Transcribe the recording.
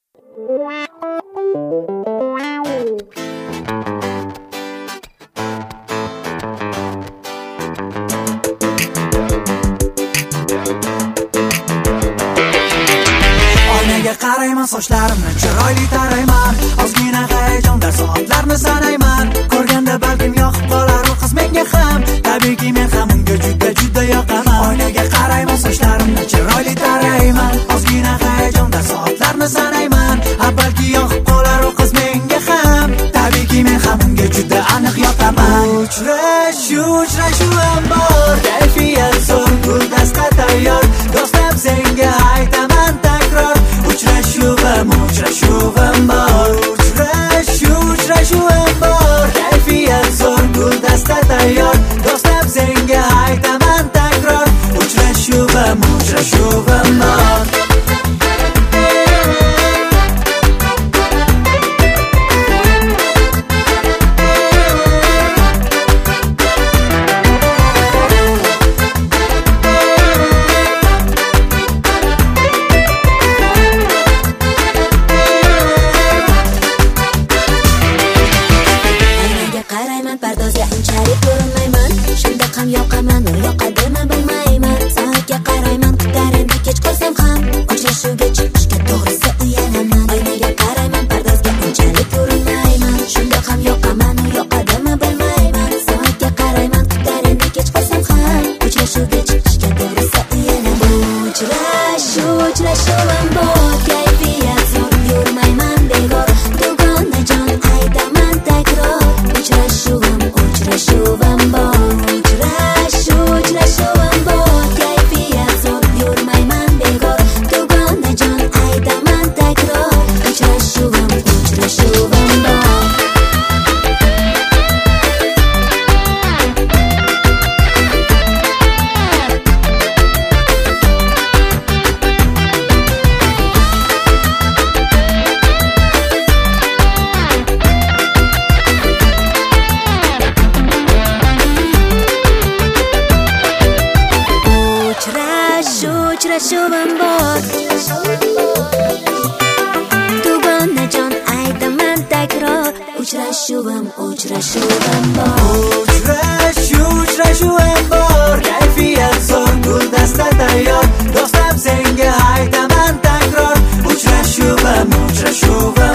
Oynaga qarayman, sochlarimni chiroyli tarayman, ozgina hayajonda soatlarni sanayman. Ko'rganda balkim yoqib qolar u qiz menga ham, tabiiyki men ham unga juda yoqaman. Oynaga qarayman, sochlarimni chiroyli tarayman, ozgina hayajonda soatlarni sanayman. Balki yoqib qolar u qiz menga ham, tabiiyki men ham unga juda aniq yoqaman. Uchrashuvim bor, kayfiyat zo'r, guldasta tayyor, do'stim senga aytaman takror. Uchrashuvim bor, uchrashuvim bor, kayfiyat zo'r, guldasta tayyor, do'stim senga aytaman takror. Uchrashuvim bor. Uchrashuvim bor, kayfiyat zo'r, yurmayman bekor, dugonajon aytaman takror. Uchrashuvim bor, uchrashuvim bor, kayfiyat zo'r, yurmayman bekor, dugonajon aytaman takror. Uchrashuvim bor. Uchrashuvim bor, dugonajon aytaman takror. Uchrashuvim bor, uchrashuvim bor, kayfiyat zo'r, guldasta tayyor, do'stim senga aytaman takror. Uchrashuvim